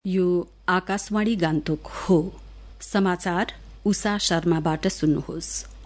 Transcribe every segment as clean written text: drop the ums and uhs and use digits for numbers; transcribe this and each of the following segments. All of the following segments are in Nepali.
यो आकाशवाणी गान्तोक हो। समाचार उषा शर्माबाट सुन्नुहोस्।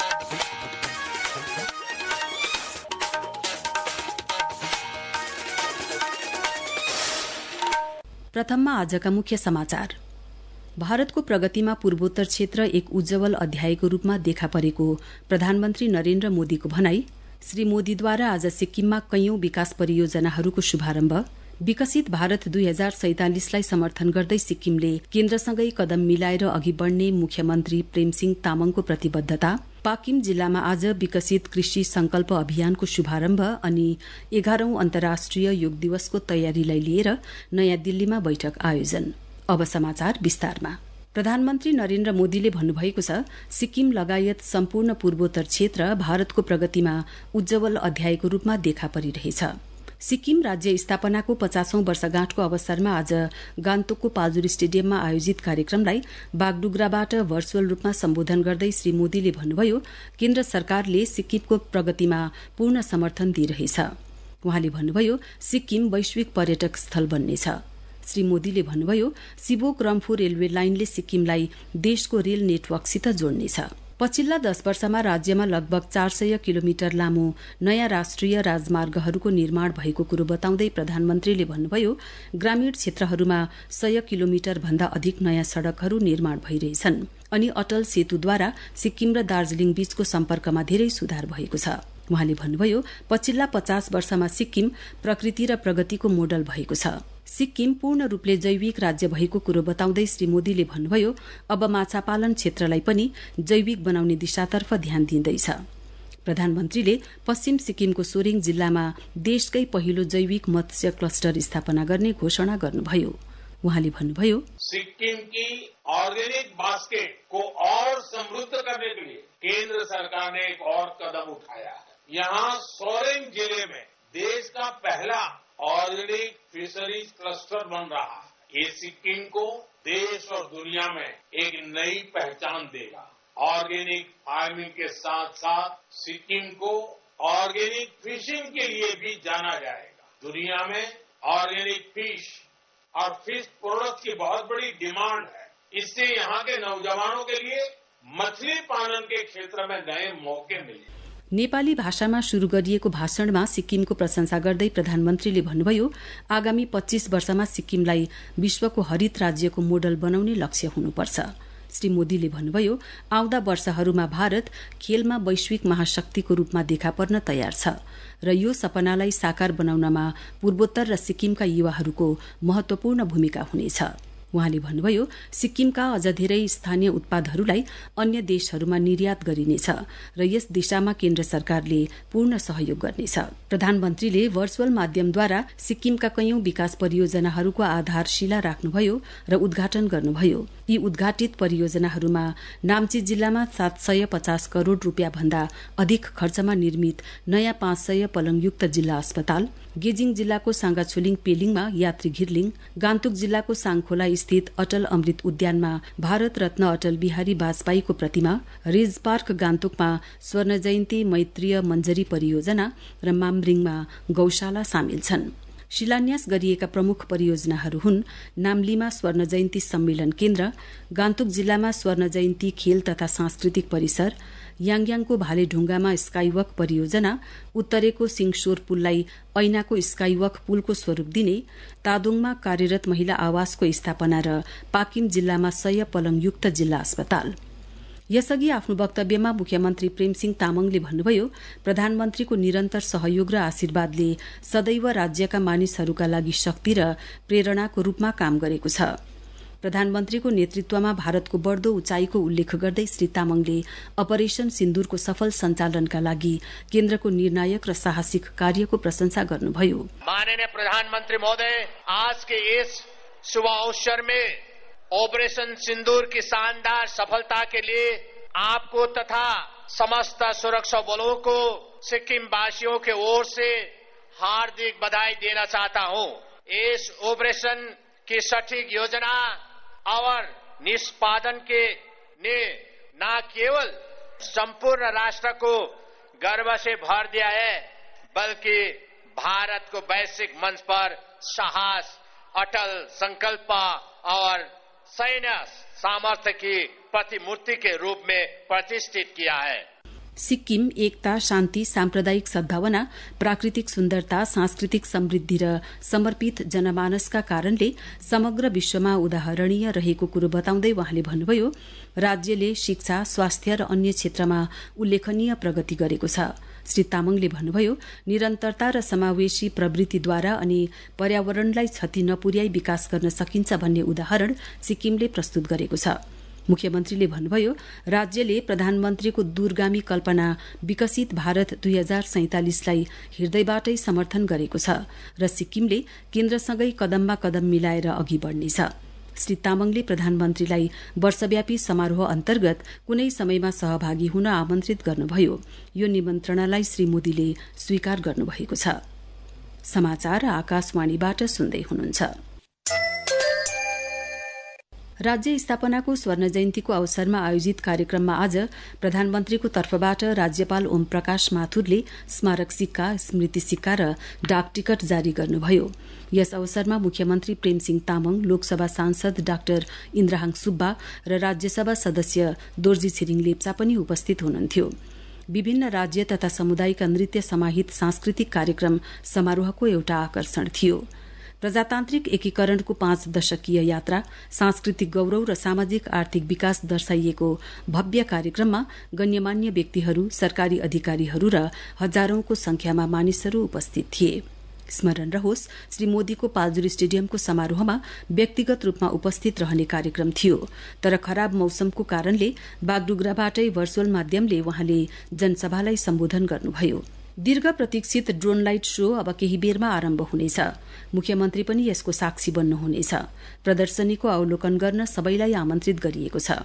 प्रथममा आजका मुख्य समाचार। भारतको प्रगतिमा पूर्वोत्तर क्षेत्र एक उज्जवल अध्यायको रूपमा देखा परेको प्रधानमन्त्री नरेन्द्र मोदीको भनाई। श्री मोदीद्वारा आज सिक्किममा कैयौं विकास परियोजनाहरूको शुभारम्भ। विकसित भारत 2047लाई समर्थन गर्दै सिक्किमले केन्द्रसँगै कदम मिलाएर अघि बढ़ने मुख्यमन्त्री प्रेमसिंह तामङको प्रतिबद्धता। पाकिम जिल्लामा आज विकसित कृषि संकल्प अभियानको शुभारम्भ अनि 11औं अन्तर्राष्ट्रिय योग दिवसको तयारीलाई लिएर नयाँ दिल्लीमा बैठक आयोजन। अब समाचार विस्तारमा। प्रधानमन्त्री नरेन्द्र मोदीले भन्नुभएको छ, सिक्किम लगायत सम्पूर्ण पूर्वोत्तर क्षेत्र भारतको प्रगतिमा उज्जवल अध्यायको रूपमा देखा परिरहेछ। सिक्किम राज्य स्थापनाको 50औं वर्षगाँठको अवसरमा आज गान्तोकको पाल्जोर स्टेडियममा आयोजित कार्यक्रमलाई बागडुग्राबाट भर्चुअल रूपमा सम्बोधन गर्दै श्री मोदीले भन्नुभयो, केन्द्र सरकारले सिक्किमको प्रगतिमा पूर्ण समर्थन दिइरहेछ। उहाँले भन्नुभयो, सिक्किम वैश्विक पर्यटक स्थल बन्नेछ। श्री मोदीले भन्नुभयो, सिभोक रम्फू रेलवे लाइनले सिक्किमलाई देशको रेल नेटवर्कसित जोड्नेछ। पछिल्ला 10 वर्षमा राज्यमा लगभग 400 किलोमिटर लामो नयाँ राष्ट्रिय राजमार्गहरूको निर्माण भएको कुरो बताउँदै प्रधानमन्त्रीले भन्नुभयो, ग्रामीण क्षेत्रहरूमा 100 किलोमिटर भन्दा अधिक नयाँ सड़कहरू निर्माण भइरहेछन् अनि अटल सेतुद्वारा सिक्किम र दार्जीलिङ बीचको सम्पर्कमा धेरै सुधार भएको छ। उहाँले भन्नुभयो, पछिल्ला 50 वर्षमा सिक्किम प्रकृति र प्रगतिको मोडल भएको छ। सिक्किम पूर्ण रूपले जैविक राज्य भएको कुरो बताउँदै श्री मोदीले भन्नुभयो, अब माछा पालन क्षेत्रलाई पनि जैविक बनाउने दिशातर्फ ध्यान दिँदैछ। प्रधानमन्त्रीले पश्चिम सिक्किमको सोरेङ जिल्लामा देशकै पहिलो जैविक मत्स्य क्लस्टर स्थापना गर्ने घोषणा गर्नुभयो। उहाँले भन्नुभयो, सिक्किम की ऑर्गेनिक बास्केट को और समृद्ध करने के लिए केंद्र सरकार ने एक और कदम उठाया है। यहाँ सोरेङ जिले में देश का पहला ऑर्गेनिक फिशरीज क्लस्टर बन रहा है। ये सिक्किम को देश और दुनिया में एक नई पहचान देगा। ऑर्गेनिक फार्मिंग के साथ साथ सिक्किम को ऑर्गेनिक फिशिंग के लिए भी जाना जाएगा। दुनिया में ऑर्गेनिक फिश और फिश प्रोडक्ट की बहुत बड़ी डिमांड है। इससे यहाँ के नौजवानों के लिए मछली पालन के क्षेत्र में नए मौके मिले। नेपाली भाषामा शुरू गरिएको भाषणमा सिक्किमको प्रशंसा गर्दै प्रधानमन्त्रीले भन्नुभयो, आगामी 25 वर्षमा सिक्किमलाई विश्वको हरित राज्यको मोडल बनाउने लक्ष्य हुनुपर्छ। श्री मोदीले भन्नुभयो, आउँदा वर्षहरूमा भारत खेलमा वैश्विक महाशक्तिको रूपमा देखा पर्न तयार छ र यो सपनालाई साकार बनाउनमा पूर्वोत्तर र सिक्किमका युवाहरूको महत्वपूर्ण भूमिका हुनेछ। उहाँले भन्नुभयो, सिक्किमका अझ धेरै स्थानीय उत्पादहरूलाई अन्य देशहरूमा निर्यात गरिनेछ र यस दिशामा केन्द्र सरकारले पूर्ण सहयोग गर्नेछ। प्रधानमन्त्रीले भर्चुअल माध्यमद्वारा सिक्किमका कैयौं विकास परियोजनाहरूको आधारशिला राख्नुभयो र उद्घाटन गर्नुभयो। यी उद्घाटित परियोजनाहरूमा नाम्ची जिल्लामा 750 करोड़ रूपियाँ भन्दा अधिक खर्चमा निर्मित नयाँ 500 पलङयुक्त जिल्ला अस्पताल, गेजिङ जिल्लाको साङ्गाछोलिङ पेलिङमा यात्री घिर्लिङ, गान्तोक जिल्लाको साङखोला स्थित अटल अमृत उद्यानमा भारत रत्न अटल बिहारी वाजपेयीको प्रतिमा, रिज पार्क गान्तोकमा स्वर्ण जयन्ती मैत्रीय मञ्जरी परियोजना र मामरिङमा गौशाला सामेल छन्। शिलान्यास गरिएका प्रमुख परियोजनाहरू हुन् नाम्लीमा स्वर्ण जयन्ती सम्मेलन केन्द्र, गान्तोक जिल्लामा स्वर्ण जयन्ती खेल तथा सांस्कृतिक परिसर, याङयाङको भालेढुङ्गामा स्काईवक परियोजना, उत्तरेको सिङसोर पुललाई ऐनाको स्काईवक पुलको स्वरूप दिने, तादोङमा कार्यरत महिला आवासको स्थापना र पाकिम जिल्लामा 100 पलङयुक्त जिल्ला अस्पताल। यसअघि आफ्नो वक्तव्यमा मुख्यमन्त्री प्रेमसिंह तामङले भन्नुभयो, प्रधानमन्त्रीको निरन्तर सहयोग र आशीर्वादले सदैव राज्यका मानिसहरूका लागि शक्ति र प्रेरणाको रूपमा काम गरेको छ। प्रधानमन्त्रीको नेतृत्वमा भारतको बढ़दो उचाइको उल्लेख गर्दै श्री तामङले अपरेशन सिन्दूरको सफल सञ्चालनका लागि केन्द्रको निर्णायक र साहसिक कार्यको प्रशंसा गर्नुभयो। माननीय प्रधानमन्त्री महोदय, आज के इस शुभ अवसर में ऑपरेशन सिंदूर की शानदार सफलता के लिए आपको तथा समस्त सुरक्षा बलों को सिक्किम वासियों के ओर से हार्दिक बधाई देना चाहता हूं। इस ऑपरेशन की सटीक योजना और निष्पादन के ने न केवल संपूर्ण राष्ट्र को गर्व से भर दिया है, बल्कि भारत को वैश्विक मंच पर साहस, अटल संकल्प और सैन्य सामर्थ्य की प्रतिमूर्ति के रूप में प्रतिष्ठित किया है। सिक्किम एकता, शान्ति, साम्प्रदायिक सद्भावना, प्राकृतिक सुन्दरता, सांस्कृतिक समृद्धि र समर्पित जनमानसका कारणले समग्र विश्वमा उदाहरणीय रहेको कुरो बताउँदै वहाँले भन्नुभयो, राज्यले शिक्षा, स्वास्थ्य र अन्य क्षेत्रमा उल्लेखनीय प्रगति गरेको छ। श्री तामाङले भन्नुभयो, निरन्तरता र समावेशी प्रवृत्तिद्वारा अनि पर्यावरणलाई क्षति नपुर्याई विकास गर्न सकिन्छ भन्ने उदाहरण सिक्किमले प्रस्तुत गरेको छ। मुख्यमन्त्रीले भन्नुभयो, राज्यले प्रधानमन्त्रीको दूरगामी कल्पना विकसित भारत 2047 लाई हृदयबाटै समर्थन गरेको छ र सिक्किमले केन्द्रसँगै कदममा कदम मिलाएर अघि बढ्नेछ। श्री तामाङले प्रधानमन्त्रीलाई वर्षव्यापी समारोह अन्तर्गत कुनै समयमा सहभागी हुन आमन्त्रित गर्नुभयो। यो निमन्त्रणालाई श्री मोदीले स्वीकार गर्नुभएको छ। समाचार आकाशवाणीबाट सुन्दै हुनुहुन्छ। राज्य स्थापनाको स्वर्ण जयन्तीको अवसरमा आयोजित कार्यक्रममा आज प्रधानमन्त्रीको तर्फबाट राज्यपाल ओम प्रकाश माथुरले स्मारक सिक्का, स्मृति सिक्का र डाक टिकट जारी गर्नुभयो। यस अवसरमा मुख्यमन्त्री प्रेमसिंह तामाङ, लोकसभा सांसद डाक्टर इन्द्रहाङ सुब्बा र राज्यसभा सदस्य दोर्जी छिरिङ लेप्चा पनि उपस्थित हुनुहुन्थ्यो। विभिन्न राज्य तथा समुदायका नृत्य समाहित सांस्कृतिक कार्यक्रम समारोहको एउटा आकर्षण थियो। प्रजातान्त्रिक एकीकरणको 5 दशकीय यात्रा, सांस्कृतिक गौरव र सामाजिक आर्थिक विकास दर्शाइएको भव्य कार्यक्रममा गण्यमान्य व्यक्तिहरू, सरकारी अधिकारीहरू र हजारौंको संख्यामा मानिसहरू उपस्थित थिए। स्मरण रहोस्, श्री मोदीको पाल्जुर स्टेडियमको समारोहमा व्यक्तिगत रूपमा उपस्थित रहने कार्यक्रम थियो, तर खराब मौसमको कारणले बागडुग्राबाटै भर्चुअल माध्यमले वहाँले जनसभालाई सम्बोधन गर्नुभयो। दीर्घ प्रतीक्षित ड्रोन लाइट शो अब केही बेरमा आरम्भ हुनेछ। मुख्यमन्त्री पनि यसको साक्षी बन्नुहुनेछ। प्रदर्शनीको अवलोकन गर्न सबैलाई आमन्त्रित गरिएको छ।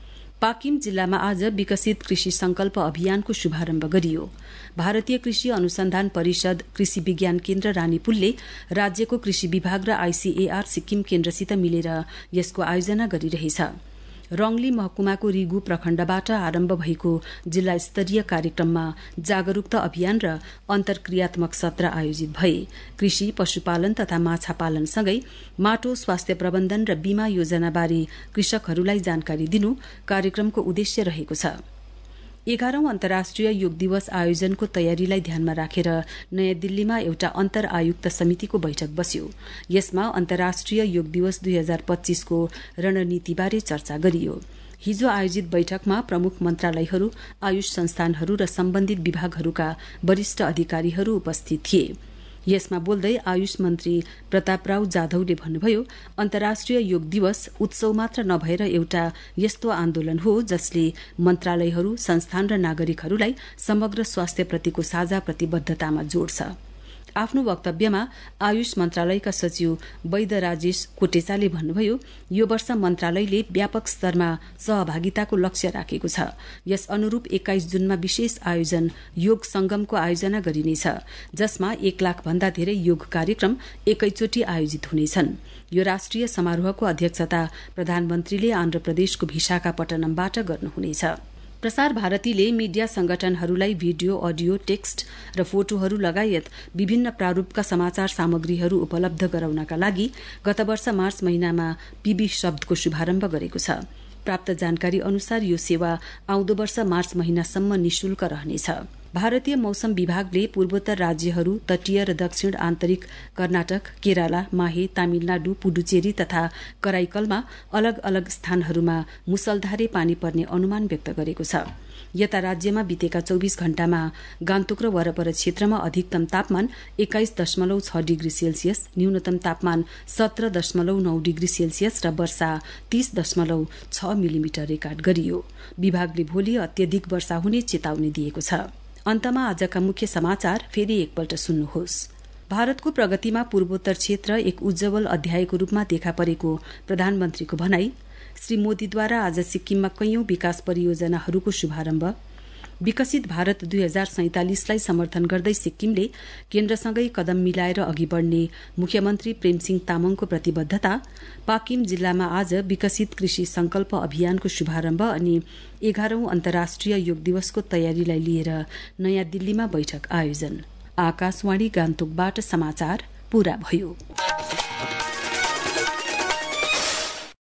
पाकिम जिल्लामा आज विकसित कृषि संकल्प अभियानको शुभारम्भ गरियो। भारतीय कृषि अनुसन्धान परिषद, कृषि विज्ञान केन्द्र रानीपुलले राज्यको कृषि विभाग र आईसीएआर सिक्किम केन्द्रसित मिलेर यसको आयोजना गरिरहेछ। रंगली महकुमाको रिगु प्रखण्डबाट आरम्भ भएको जिल्ला स्तरीय कार्यक्रममा जागरूकता अभियान र अन्तर्क्रियात्मक सत्र आयोजित भए। कृषि, पशुपालन तथा माछा पालनसँगै माटो स्वास्थ्य प्रबन्धन र बीमा योजनाबारे कृषकहरूलाई जानकारी दिनु कार्यक्रमको उद्देश्य रहेको छ। 11औं अन्तर्राष्ट्रिय योग दिवस आयोजनको तयारीलाई ध्यानमा राखेर नयाँ दिल्लीमा एउटा अन्तर आयुक्त समितिको बैठक बस्यो। यसमा अन्तर्राष्ट्रिय योग दिवस 2025 को रणनीतिबारे चर्चा गरियो। हिजो आयोजित बैठकमा प्रमुख मन्त्रालयहरू, आयुष संस्थानहरू र सम्बन्धित विभागहरूका वरिष्ठ अधिकारीहरू उपस्थित थिए। यसमा बोल्दै आयुष मन्त्री प्रतापराव जाधवले भन्नुभयो, अन्तर्राष्ट्रिय योग दिवस उत्सव मात्र नभएर एउटा यस्तो आन्दोलन हो जसले मन्त्रालयहरू, संस्थान र नागरिकहरूलाई समग्र स्वास्थ्यप्रतिको साझा प्रतिबद्धतामा जोड्छ। आफ्नो वक्तव्यमा आयुष मन्त्रालयका सचिव वैद राजेश कोटेचाले भन्नुभयो, यो वर्ष मन्त्रालयले व्यापक स्तरमा सहभागिताको लक्ष्य राखेको छ। यस अनुरूप 21 जुनमा विशेष आयोजन योग संगमको आयोजना गरिनेछ, जसमा 1 लाख भन्दा धेरै योग कार्यक्रम एकैचोटि आयोजित हुनेछन्। यो राष्ट्रिय समारोहको अध्यक्षता प्रधानमन्त्रीले आन्ध्र प्रदेशको विशाखापट्टनमबाट गर्नुहुनेछ। प्रसार भारतीले मीडिया संगठनहरूलाई भिडियो, अडियो, टेक्स्ट र फोटोहरू लगायत विभिन्न प्रारूपका समाचार सामग्रीहरू उपलब्ध गराउनका लागि गत वर्ष मार्च महिनामा पीबी शब्दको शुभारम्भ गरेको छ। प्राप्त जानकारी अनुसार यो सेवा आउँदो वर्ष मार्च महिनासम्म निशुल्क रहनेछ। भारतीय मौसम विभागले पूर्वोत्तर राज्यहरू, तटीय र दक्षिण आन्तरिक कर्नाटक, केराला, माहे, तामिलनाडु, पुडुचेरी तथा कराईकलमा अलग अलग स्थानहरूमा मुसलधारे पानी पर्ने अनुमान व्यक्त गरेको छ। यता राज्यमा बितेका 24 घण्टामा गान्तोक र वरपर क्षेत्रमा अधिकतम तापमान 21.6 डिग्री सेल्सियस, न्यूनतम तापमान 17.9 डिग्री सेल्सियस र वर्षा 30.6 मिलिमिटर रेकर्ड गरियो। विभागले भोलि अत्यधिक वर्षा हुने चेतावनी दिएको छ। अन्तमा आजका मुख्य समाचार फेरि एकपल्ट सुन्नुहोस्। भारतको प्रगतिमा पूर्वोत्तर क्षेत्र एक उज्जवल अध्यायको रूपमा देखा परेको प्रधानमन्त्रीको भनाई। श्री मोदीद्वारा आज सिक्किममा कैयौं विकास परियोजनाहरूको शुभारम्भ। विकसित भारत 2047 लाई समर्थन गर्दै सिक्किमले केन्द्रसँगै कदम मिलाएर अघि बढ्ने मुख्यमन्त्री प्रेमसिंह तामाङको प्रतिबद्धता। पाकिम जिल्लामा आज विकसित कृषि संकल्प अभियानको शुभारम्भ अनि 11औं अन्तर्राष्ट्रिय योग दिवसको तयारीलाई लिएर नयाँ दिल्लीमा बैठक आयोजन। आकाशवाणी गान्तोकबाट समाचार पूरा भयो।